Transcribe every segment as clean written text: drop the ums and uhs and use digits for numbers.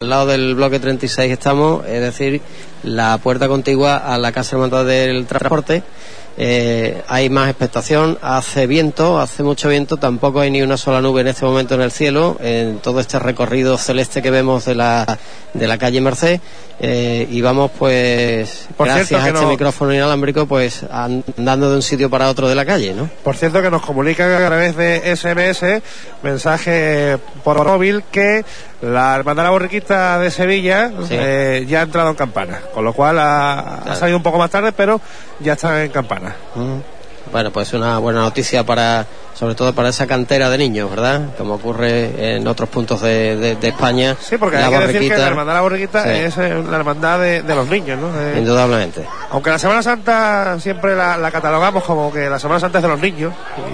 al lado del bloque 36 estamos, es decir, la puerta contigua a la Casa Hermandad del Transporte. Hay más expectación, hace viento, hace mucho viento, tampoco hay ni una sola nube en este momento en el cielo, en todo este recorrido celeste que vemos de la calle Merced, y vamos pues, gracias a este micrófono inalámbrico, pues andando de un sitio para otro de la calle, ¿no? Por cierto, que nos comunican a través de SMS, mensaje por móvil, que la Hermandad de la Borriquita de Sevilla ya ha entrado en campana, con lo cual ha salido un poco más tarde, pero ya está en campana. Bueno, pues una buena noticia sobre todo para esa cantera de niños, ¿verdad? Como ocurre en otros puntos de España. Sí, porque hay que decir que la Hermandad de la Borriquita es la hermandad de los niños, ¿no? Indudablemente. Aunque la Semana Santa siempre la catalogamos como que la Semana Santa es de los niños,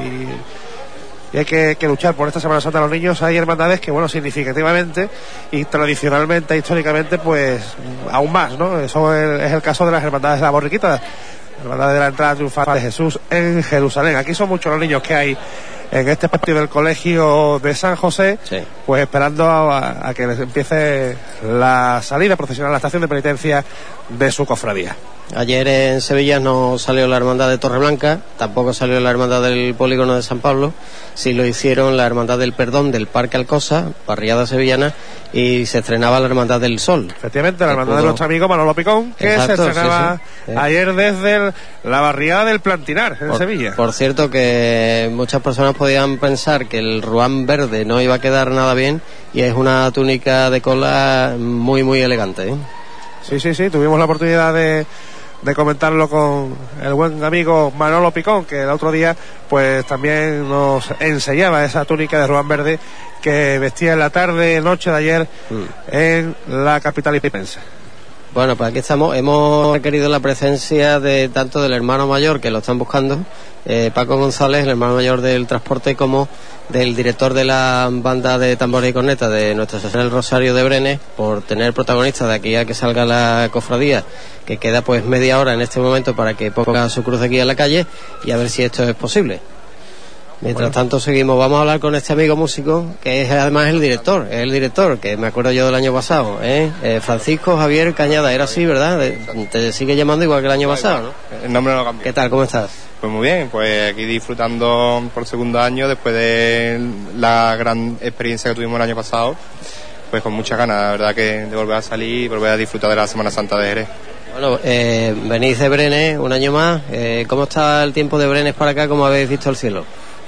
y hay que luchar por esta Semana Santa de los niños. Hay hermandades que, bueno, significativamente y tradicionalmente, históricamente, pues aún más, ¿no? Eso es el caso de las hermandades de la Borriquita, la Hermandad de la Entrada Triunfal de Jesús en Jerusalén. Aquí son muchos los niños que hay en este patio del colegio de San José, pues esperando a que les empiece la salida procesional a la estación de penitencia de su cofradía. Ayer en Sevilla no salió la Hermandad de Torreblanca, tampoco salió la Hermandad del Polígono de San Pablo, sí lo hicieron la Hermandad del Perdón del Parque Alcosa, barriada sevillana, y se estrenaba la Hermandad del Sol. Efectivamente, la Hermandad de nuestro amigo Manolo Picón, que se estrenaba ayer desde la barriada del Plantinar, en Sevilla. Por cierto, que muchas personas podían pensar que el ruán verde no iba a quedar nada bien, y es una túnica de cola muy, muy elegante, ¿eh? Sí, tuvimos la oportunidad de comentarlo con el buen amigo Manolo Picón, que el otro día pues también nos enseñaba esa túnica de ruán verde que vestía en la noche de ayer en la capital hipipense. Bueno, pues aquí estamos, hemos requerido la presencia de tanto del hermano mayor, que lo están buscando, Paco González, el hermano mayor del transporte, como del director de la banda de tambores y cornetas de Nuestra Señora del Rosario de Brenes, por tener protagonistas de aquí a que salga la cofradía, que queda pues media hora en este momento para que ponga su cruz aquí en la calle, y a ver si esto es posible. Mientras tanto seguimos, vamos a hablar con este amigo músico, que es además el director, que me acuerdo yo del año pasado, Francisco Javier Cañada, era así, ¿verdad? Te sigue llamando igual que el año pasado, ¿no? El nombre no cambia. ¿Qué tal, cómo estás? Pues muy bien, pues aquí disfrutando por segundo año, después de la gran experiencia que tuvimos el año pasado, pues con muchas ganas, la verdad, que de volver a salir y volver a disfrutar de la Semana Santa de Jerez. Bueno, venís de Brenes un año más, ¿cómo está el tiempo de Brenes para acá? ¿Cómo habéis visto el cielo?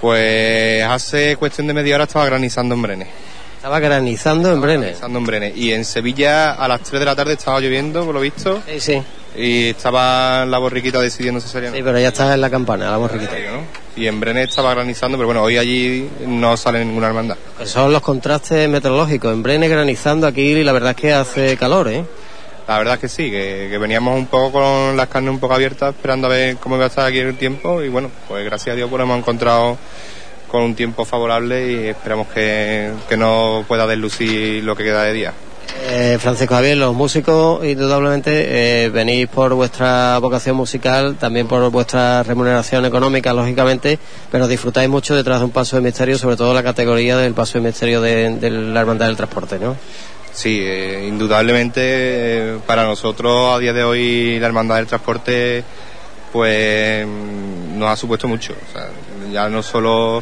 Pues hace cuestión de media hora estaba granizando en Brenes. Estaba granizando en Brenes. Granizando en Brenes. Y en Sevilla a las 3 de la tarde estaba lloviendo, por lo visto. Sí. Y estaba la Borriquita decidiendo si salía. Sí, pero ya está en la campana, la Borriquita. ¿No? Y en Brenes estaba granizando, pero bueno, hoy allí no sale ninguna hermandad. Pues son los contrastes meteorológicos. En Brenes granizando, aquí la verdad es que hace calor, ¿eh? La verdad es que sí, que veníamos un poco con las carnes un poco abiertas, esperando a ver cómo iba a estar aquí el tiempo, y bueno, pues gracias a Dios pues hemos encontrado con un tiempo favorable y esperamos que no pueda deslucir lo que queda de día. Francisco Javier, los músicos indudablemente venís por vuestra vocación musical, también por vuestra remuneración económica, lógicamente, pero disfrutáis mucho detrás de un paso de misterio, sobre todo la categoría del paso de misterio de la Hermandad del Transporte, ¿no? Sí, indudablemente para nosotros a día de hoy la Hermandad del Transporte pues nos ha supuesto mucho, o sea, ya no solo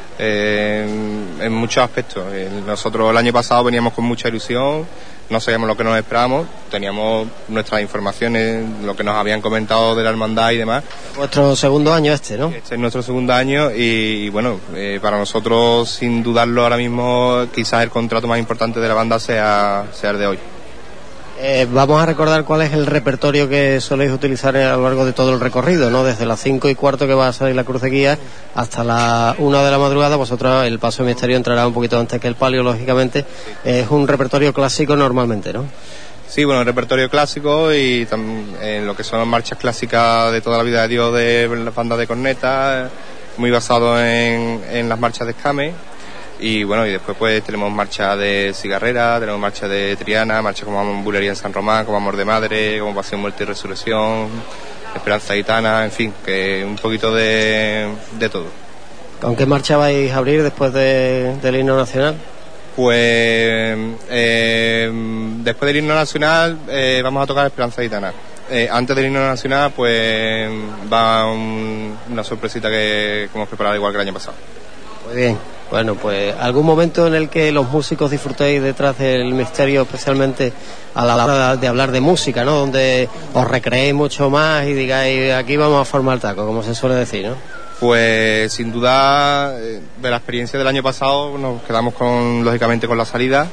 en muchos aspectos. Nosotros el año pasado veníamos con mucha ilusión, no sabíamos lo que nos esperábamos, teníamos nuestras informaciones, lo que nos habían comentado de la hermandad y demás. Vuestro segundo año ¿no? Este es nuestro segundo año y bueno, para nosotros, sin dudarlo ahora mismo, quizás el contrato más importante de la banda sea el de hoy. Vamos a recordar cuál es el repertorio que soléis utilizar a lo largo de todo el recorrido, ¿no? Desde las 5:15 que va a salir la cruz de guía hasta la 1 de la madrugada. Vosotros, el paso de misterio entrará un poquito antes que el palio, lógicamente. Es un repertorio clásico normalmente, ¿no? Sí, bueno, el repertorio clásico y también lo que son las marchas clásicas de toda la vida de Dios de la banda de cornetas, muy basado en las marchas de escame. Y bueno, y después pues tenemos marcha de cigarrera, tenemos marcha de Triana, marcha como Bulería en San Román, como Amor de Madre, como Pasión, Muerte y Resurrección, Esperanza Gitana, en fin, que un poquito de todo. ¿Con qué marcha vais a abrir después del himno nacional? Pues después del himno nacional vamos a tocar Esperanza Gitana. Antes del himno nacional pues va una sorpresita que hemos preparado igual que el año pasado. Muy bien. Bueno, pues algún momento en el que los músicos disfrutéis detrás del misterio, especialmente a la hora de hablar de música, ¿no? Donde os recreéis mucho más y digáis, aquí vamos a formar taco, como se suele decir, ¿no? Pues sin duda, de la experiencia del año pasado nos quedamos lógicamente con la salida,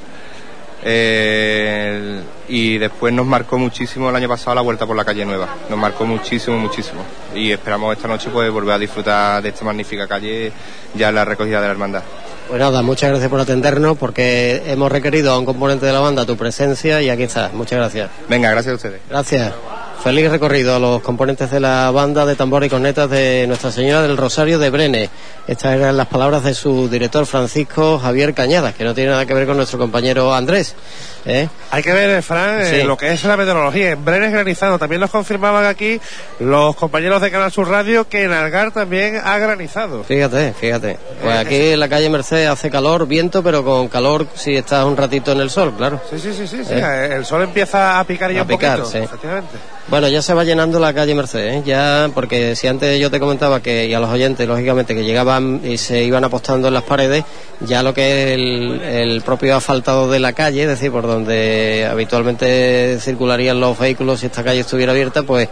y después nos marcó muchísimo el año pasado la vuelta por la calle nueva, nos marcó muchísimo y esperamos esta noche pues volver a disfrutar de esta magnífica calle ya en la recogida de la hermandad. Pues nada, muchas gracias por atendernos, porque hemos requerido a un componente de la banda tu presencia y aquí estás. Muchas gracias. Venga, gracias a ustedes. Gracias. Feliz recorrido a los componentes de la banda de tambor y cornetas de Nuestra Señora del Rosario de Brenes. Estas eran las palabras de su director Francisco Javier Cañadas, que no tiene nada que ver con nuestro compañero Andrés. Hay que ver, Fran, sí, lo que es la meteorología. En Brenes granizado. También nos confirmaban aquí los compañeros de Canal Sur Radio que en Algar también ha granizado. Fíjate. Pues aquí en la calle Merced hace calor, viento, pero con calor si estás un ratito en el sol, claro. Sí. El sol empieza a picar ya un poquito. Sí. Efectivamente. Bueno, ya se va llenando la calle Merced, ya, porque si antes yo te comentaba que, y a los oyentes, lógicamente, que llegaban y se iban apostando en las paredes, ya lo que es el propio asfaltado de la calle, es decir, por donde habitualmente circularían los vehículos si esta calle estuviera abierta, pues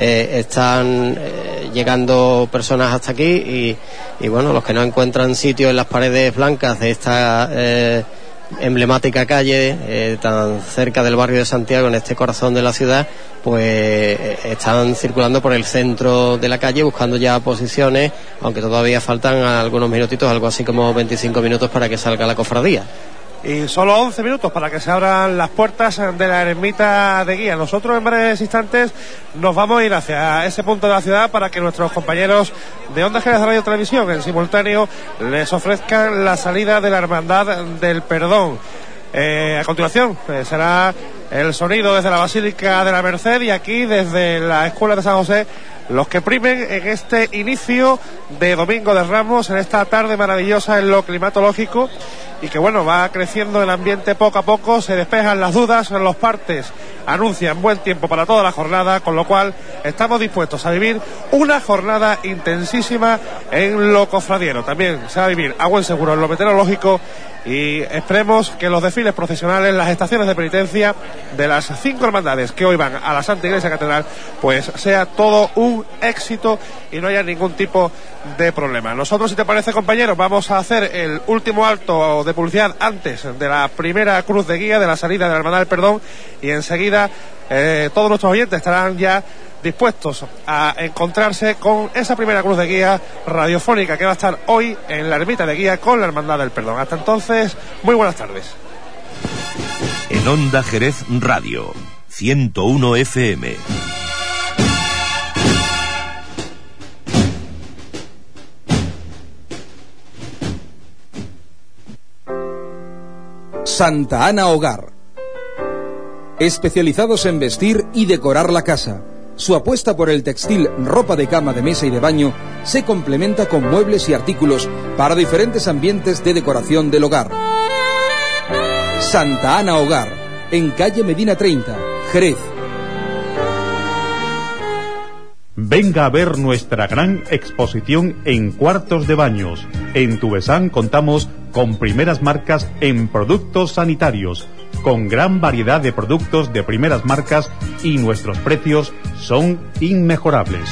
están llegando personas hasta aquí y bueno, los que no encuentran sitio en las paredes blancas de esta emblemática calle tan cerca del barrio de Santiago, en este corazón de la ciudad, pues están circulando por el centro de la calle buscando ya posiciones, aunque todavía faltan algunos minutitos, algo así como 25 minutos para que salga la cofradía. Y solo 11 minutos para que se abran las puertas de la ermita de Guía. Nosotros en breves instantes nos vamos a ir hacia ese punto de la ciudad para que nuestros compañeros de Onda Jerez Radio Televisión en simultáneo les ofrezcan la salida de la Hermandad del Perdón. A continuación será el sonido desde la Basílica de la Merced y aquí desde la Escuela de San José los que primen en este inicio de Domingo de Ramos, en esta tarde maravillosa en lo climatológico, y que bueno, va creciendo el ambiente poco a poco, se despejan las dudas, los partes anuncian buen tiempo para toda la jornada, con lo cual estamos dispuestos a vivir una jornada intensísima en lo cofradiero. También se va a vivir a buen seguro en lo meteorológico y esperemos que los desfiles procesionales, las estaciones de penitencia de las 5 hermandades que hoy van a la Santa Iglesia Catedral, pues sea todo un éxito y no haya ningún tipo de problema. Nosotros, si te parece, compañeros, vamos a hacer el último alto de publicidad antes de la primera cruz de guía, de la salida de la Hermandad del Perdón, y enseguida todos nuestros oyentes estarán ya dispuestos a encontrarse con esa primera cruz de guía radiofónica que va a estar hoy en la ermita de Guía con la Hermandad del Perdón. Hasta entonces, muy buenas tardes. En Onda Jerez Radio 101 FM. Santa Ana Hogar. Especializados en vestir y decorar la casa. Su apuesta por el textil, ropa de cama, de mesa y de baño se complementa con muebles y artículos para diferentes ambientes de decoración del hogar. Santa Ana Hogar, en calle Medina 30, Jerez. Venga a ver nuestra gran exposición en cuartos de baños. En Tubesán contamos con primeras marcas en productos sanitarios, con gran variedad de productos de primeras marcas y nuestros precios son inmejorables.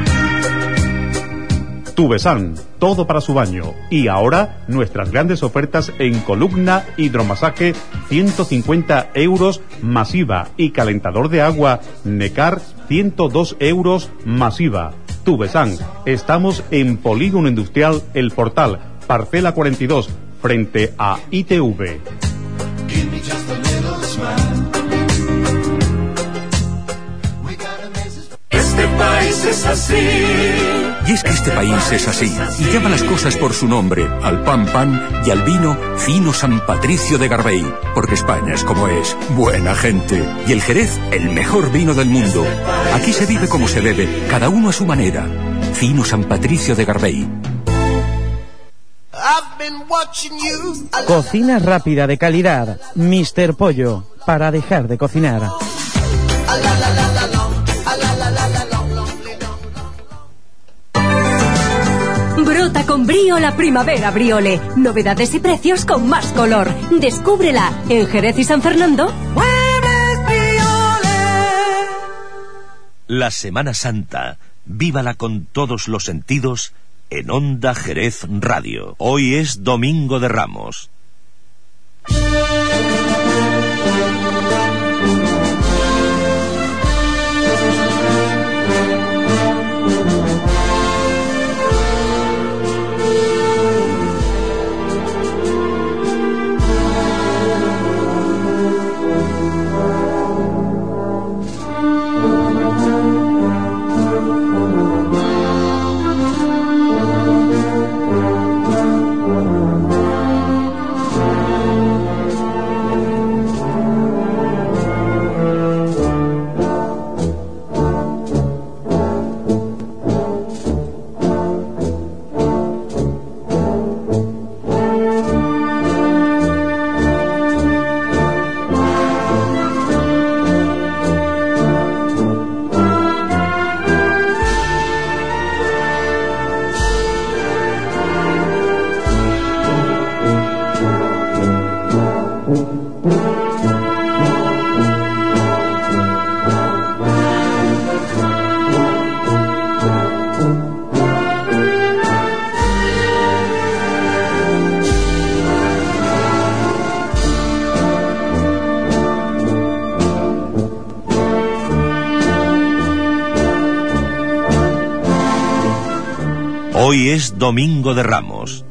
Tubesán, todo para su baño. Y ahora nuestras grandes ofertas en columna, hidromasaje, 150 euros masiva, y calentador de agua Necar, 102 euros masiva. Tubesán, estamos en Polígono Industrial El Portal, parcela 42, frente a ITV. Este país es así. Y es que este país es así, y llama las cosas por su nombre, al pan pan y al vino fino San Patricio de Garbey, porque España es como es, buena gente, y el Jerez, el mejor vino del mundo. Aquí se vive como se debe, cada uno a su manera. Fino San Patricio de Garbey. Cocina rápida de calidad. Mr. Pollo, para dejar de cocinar. Brota con brío la primavera Briole. Novedades y precios con más color. Descúbrela en Jerez y San Fernando. La Semana Santa, vívala con todos los sentidos en Onda Jerez Radio. Hoy es Domingo de Ramos. Hoy es Domingo de Ramos.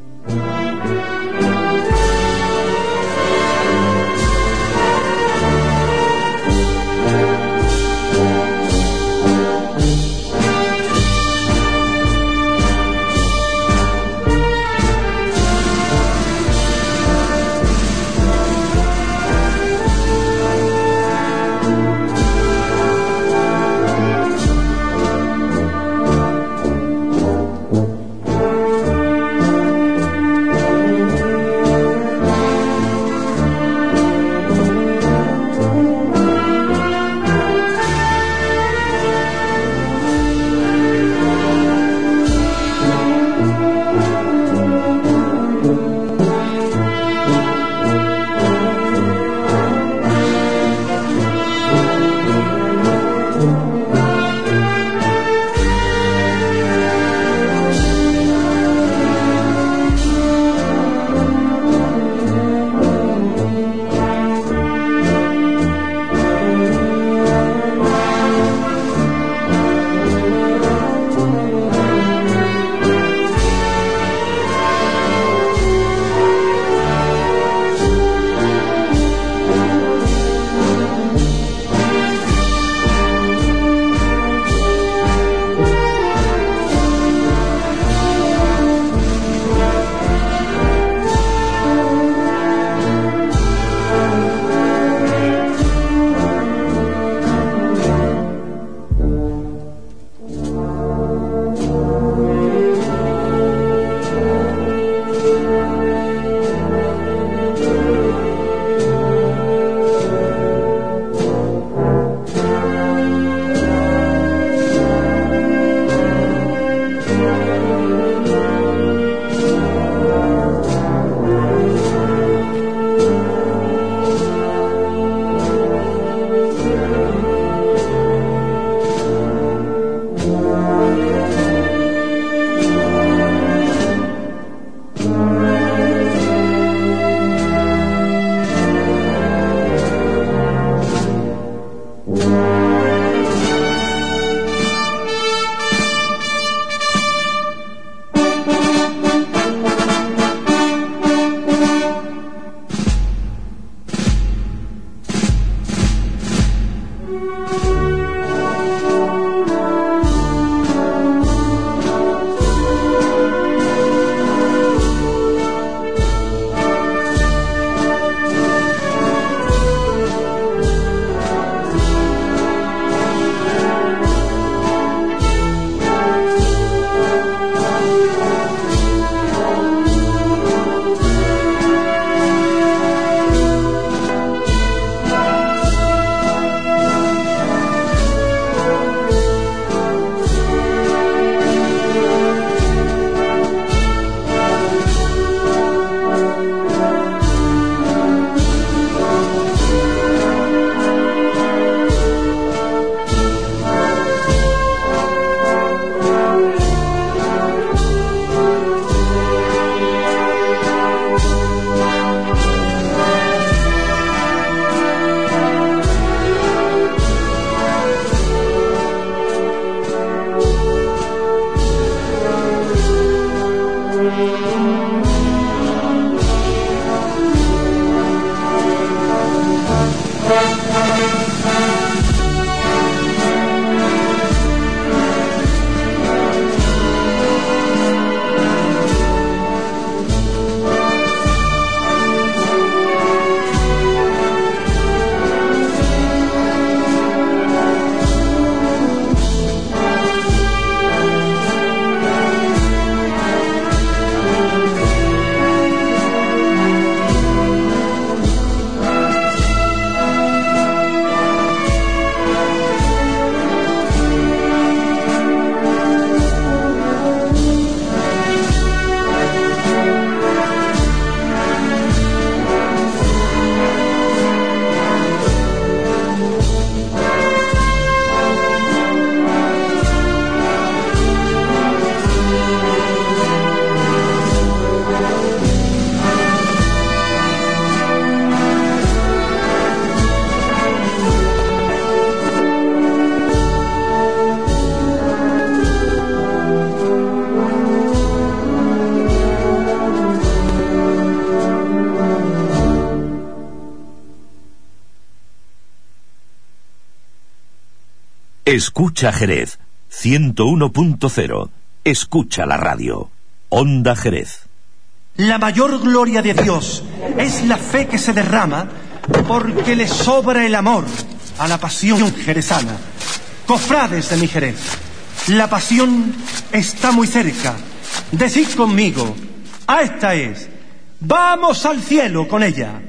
Escucha Jerez, 101.0. Escucha la radio. Onda Jerez. La mayor gloria de Dios es la fe que se derrama porque le sobra el amor a la pasión jerezana. Cofrades de mi Jerez, la pasión está muy cerca. Decid conmigo, a esta es. ¡Vamos al cielo con ella!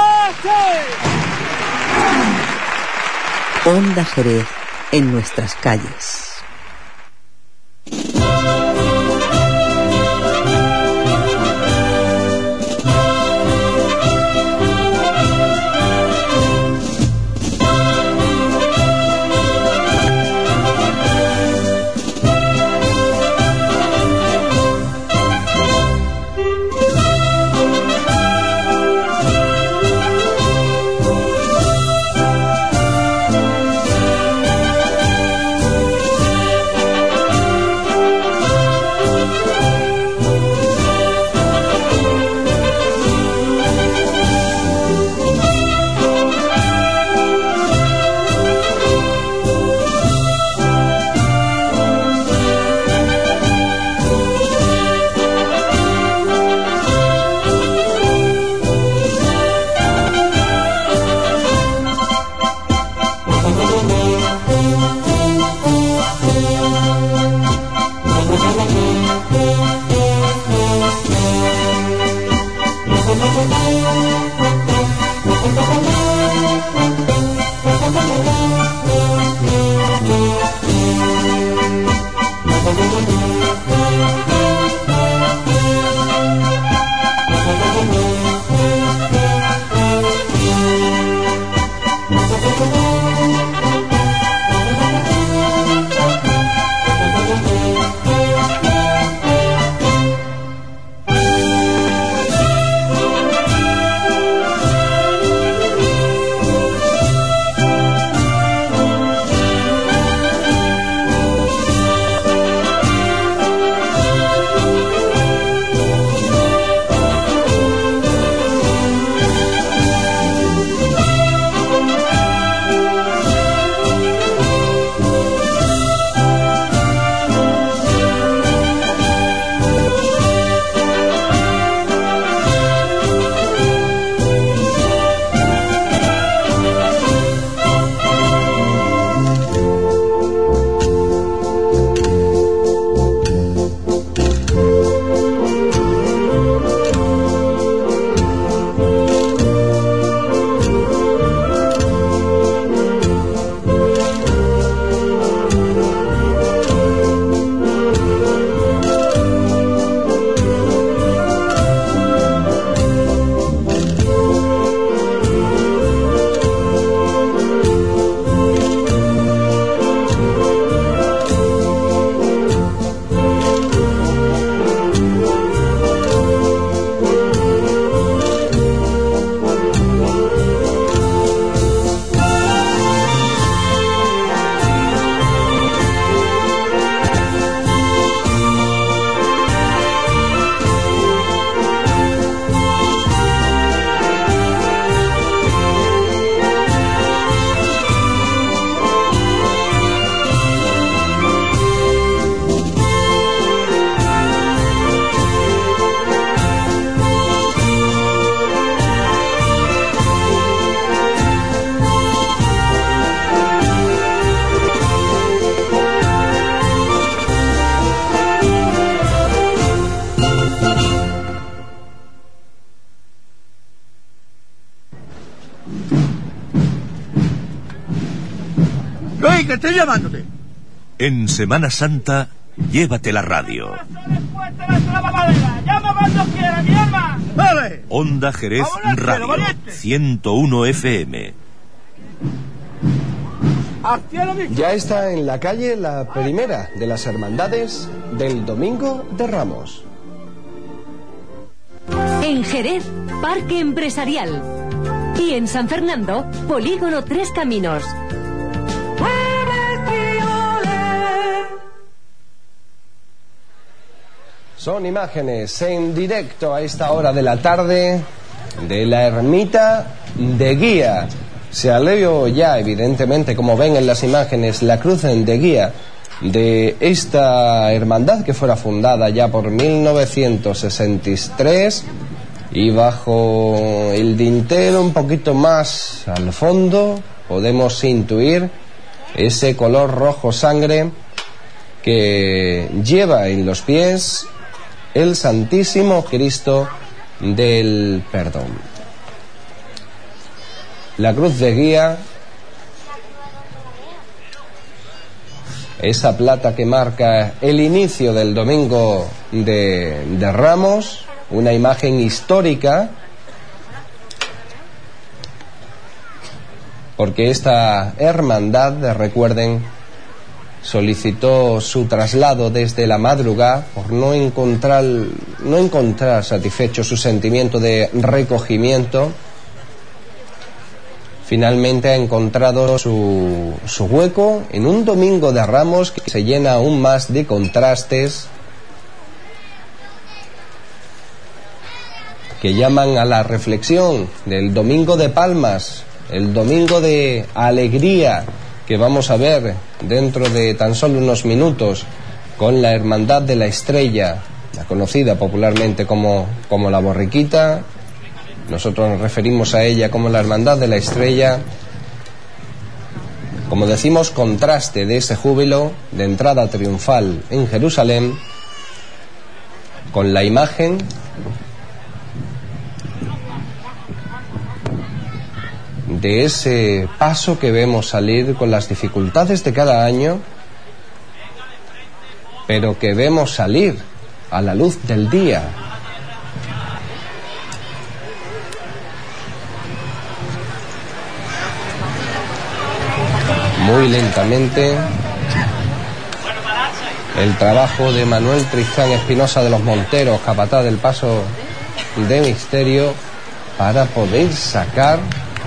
Onda Jerez en nuestras calles. Que estoy llamándote. En Semana Santa, llévate la radio. ¡Vale! Onda Jerez Radio, 101 FM. Ya está en la calle la primera de las hermandades del Domingo de Ramos. En Jerez, Parque Empresarial. Y en San Fernando, Polígono Tres Caminos. Son imágenes en directo a esta hora de la tarde de la ermita de Guía. Se aleo ya, evidentemente, como ven en las imágenes, la cruz de guía de esta hermandad que fuera fundada ya por 1963, y bajo el dintel un poquito más al fondo podemos intuir ese color rojo sangre que lleva en los pies el Santísimo Cristo del Perdón. La cruz de guía, esa plata que marca el inicio del Domingo de Ramos, una imagen histórica, porque esta hermandad, recuerden, solicitó su traslado desde la madrugada por no encontrar satisfecho su sentimiento de recogimiento. Finalmente ha encontrado su hueco en un Domingo de Ramos que se llena aún más de contrastes que llaman a la reflexión del Domingo de Palmas, el Domingo de Alegría que vamos a ver dentro de tan solo unos minutos con la Hermandad de la Estrella, la conocida popularmente como la Borriquita. Nosotros nos referimos a ella como la Hermandad de la Estrella. Como decimos, contraste de ese júbilo de entrada triunfal en Jerusalén con la imagen de ese paso que vemos salir con las dificultades de cada año, pero que vemos salir a la luz del día. Muy lentamente, el trabajo de Manuel Tristán Espinosa de los Monteros, capataz del paso de misterio, para poder sacar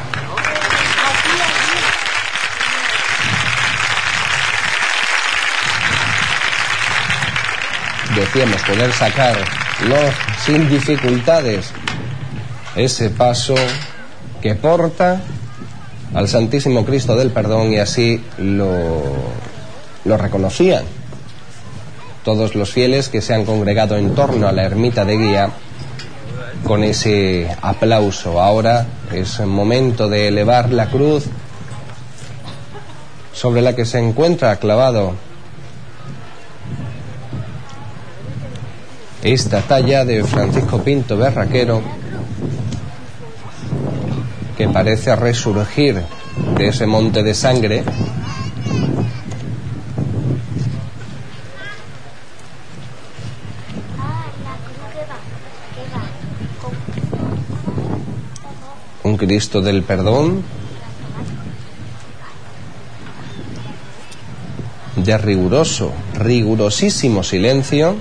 sin dificultades ese paso que porta al Santísimo Cristo del Perdón, y así lo reconocían todos los fieles que se han congregado en torno a la ermita de guía con ese aplauso. Ahora es el momento de elevar la cruz sobre la que se encuentra clavado esta talla de Francisco Pinto Berraquero, que parece resurgir de ese monte de sangre. Un Cristo del Perdón de rigurosísimo silencio,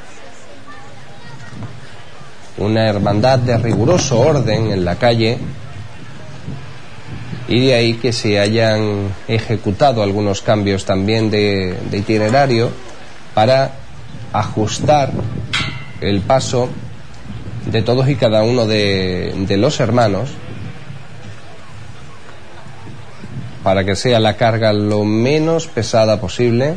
una hermandad de riguroso orden en la calle, y de ahí que se hayan ejecutado algunos cambios también de itinerario para ajustar el paso de todos y cada uno de los hermanos, para que sea la carga lo menos pesada posible,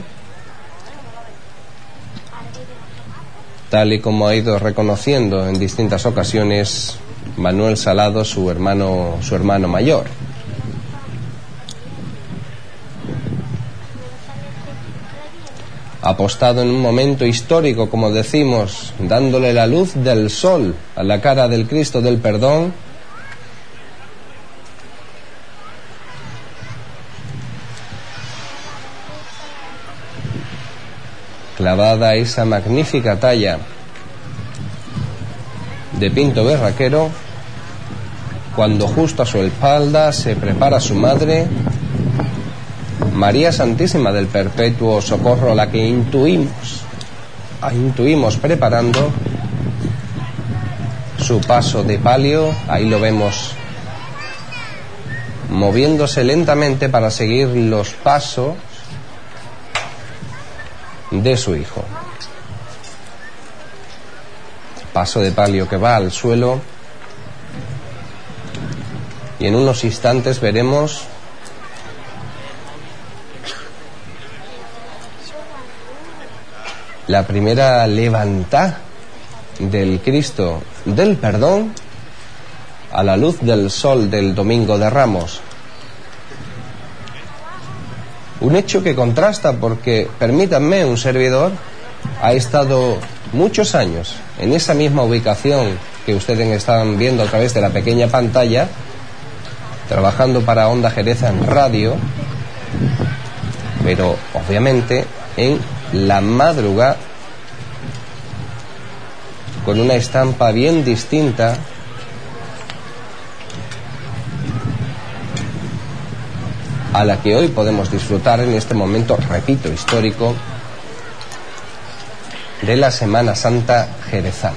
tal y como ha ido reconociendo en distintas ocasiones Manuel Salado, su hermano mayor. Apostado en un momento histórico, como decimos, dándole la luz del sol a la cara del Cristo del Perdón, clavada esa magnífica talla de Pinto Berraquero, cuando justo a su espalda se prepara su madre, María Santísima del Perpetuo Socorro, la que intuimos preparando su paso de palio. Ahí lo vemos moviéndose lentamente para seguir los pasos de su hijo. Paso de palio que va al suelo y en unos instantes veremos la primera levantada del Cristo del Perdón a la luz del sol del Domingo de Ramos. Un hecho que contrasta porque, permítanme, un servidor ha estado muchos años en esa misma ubicación que ustedes están viendo a través de la pequeña pantalla, trabajando para Onda Jerez en radio, pero obviamente en la madrugada, con una estampa bien distinta a la que hoy podemos disfrutar en este momento, repito, histórico de la Semana Santa jerezana.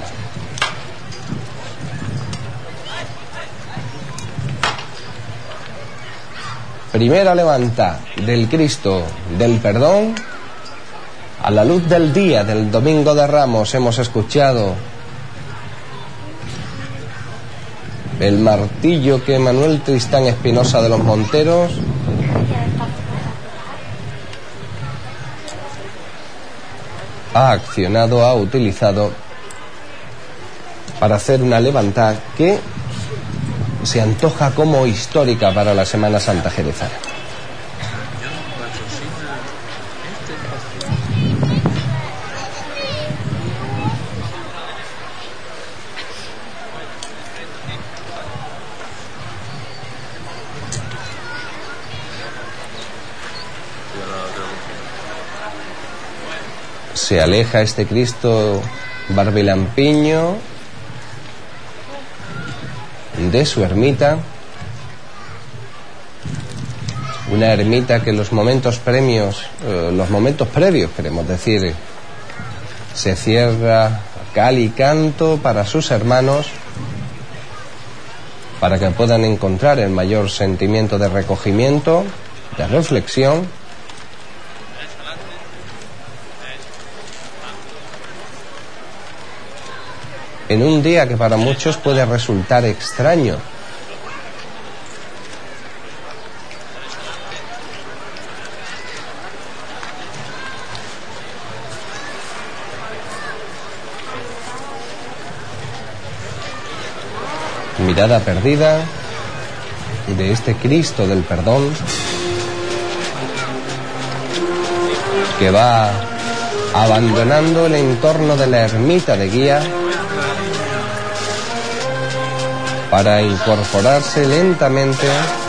Primera levanta del Cristo del Perdón a la luz del día del Domingo de Ramos. Hemos escuchado el martillo que Manuel Tristán Espinosa de los Monteros ha accionado, ha utilizado para hacer una levantada que se antoja como histórica para la Semana Santa jerezana. Se aleja este Cristo barbilampiño de su ermita, una ermita que en los momentos previos, queremos decir, se cierra cal y canto para sus hermanos, para que puedan encontrar el mayor sentimiento de recogimiento, de reflexión, en un día que para muchos puede resultar extraño. Mirada perdida de este Cristo del Perdón que va abandonando el entorno de la ermita de Guía para incorporarse lentamente